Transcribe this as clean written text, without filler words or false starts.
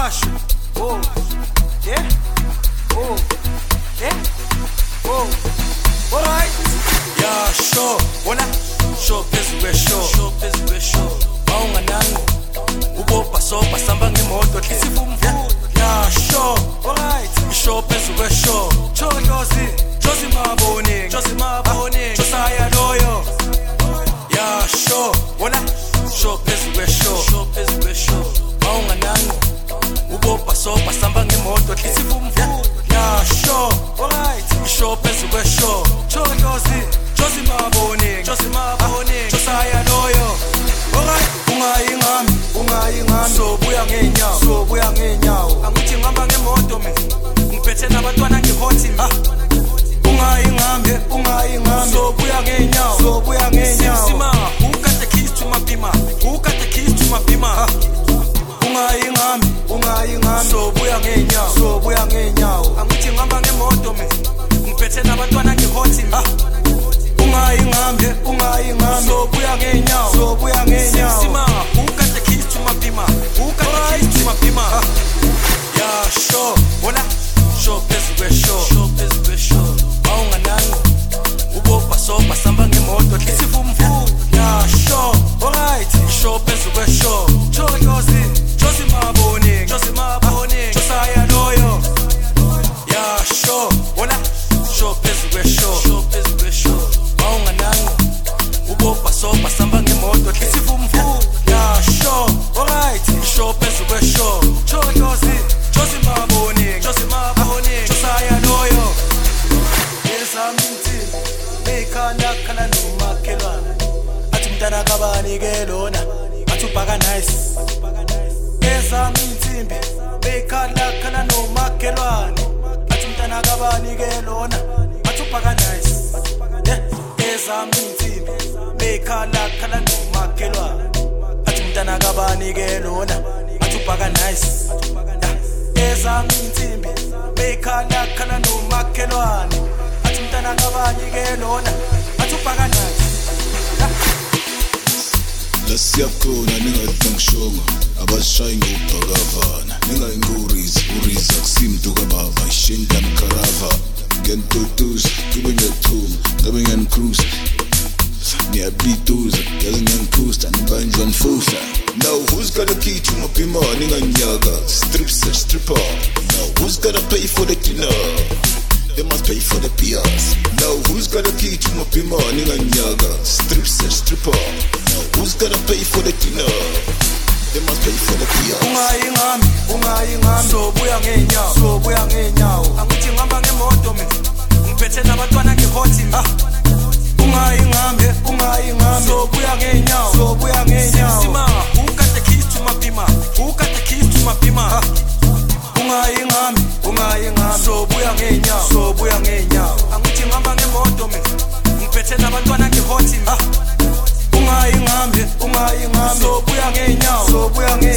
Yasho, oh, yeah, oh, yeah, oh, alright. Yasho, wona, show phezu show. Awunganango, ubopha soba samba ngemoto isifumvu. Yasho, alright. Show phezu show. Josi maboni, Josiah loyo. Yasho, wona, show phezu show. Awunganango, ubopha soba samba ngemoto isifumvu. Yasho, alright. Show phezu show. Josi maboni, Josiah loyo. Alright, ungayingami so buya ngenyawo angithi ngihamba ngemoto mina ngiphethe nabantwana ngihoti ungayingami so buya ngenyawo Sima who got the keys to my bima ungayingami so buya ngenyawo angithi ngihamba ngemoto mina ngiphethe nabantwana ngihoti ungayingami so buya ngenyawo Sima who got the keys to my bima yeah sure wona show phezu show awunganango ubopha soba samba ngemoto isifumvu yeah sure alright show phezu show Josi maboni Josiah loyo yeah sure wona show phezu show awunganango ubopha soba samba ngemoto isifumvu yeah sure alright show phezu show Josi maboni Josiah loyo yesamthi bekhala nomakhelwane athi mntana kabani ke lona athi ubhaka nice yesamthi bekhala nomakhelwane athi mntana kabani ke lona athi ubhaka nice yesamthi bekhala nomakhelwane athi mntana kabani ke lona athi ubhaka nice ezami insimbi bekhala nomakhelwane athi mntana kabani ke lona athi ubhaka nice lasiyakhona ningathi ngishongo abashayi ngobhakavana ningayingurizi akusimntu kababa ishinda mkarava ngentutuza kube ngiyathuma ngabe ngiyancruise ngiyabituza yazi ngiyancruise nibanjwa nifusa. Now who's got a key to my pima ninganyaga stripper. Now who's gonna pay for the dinner? They must pay for the PRs. Now who's got a key to my pima ninganyaga stripper. Now who's gonna pay for the dinner? They must pay for the PRs. Ungayingami so buya ngenyawo angithi ngihamba ngemoto mina ngiphethe nabantwana ngihoti ungayingami so buya ngenyawo Sima who got the keys to my bima ungayingami so buya ngenyawo angithi ngihamba ngemoto mina ngiphethe nabantwana ngihoti ungayingami so buya ngenyawo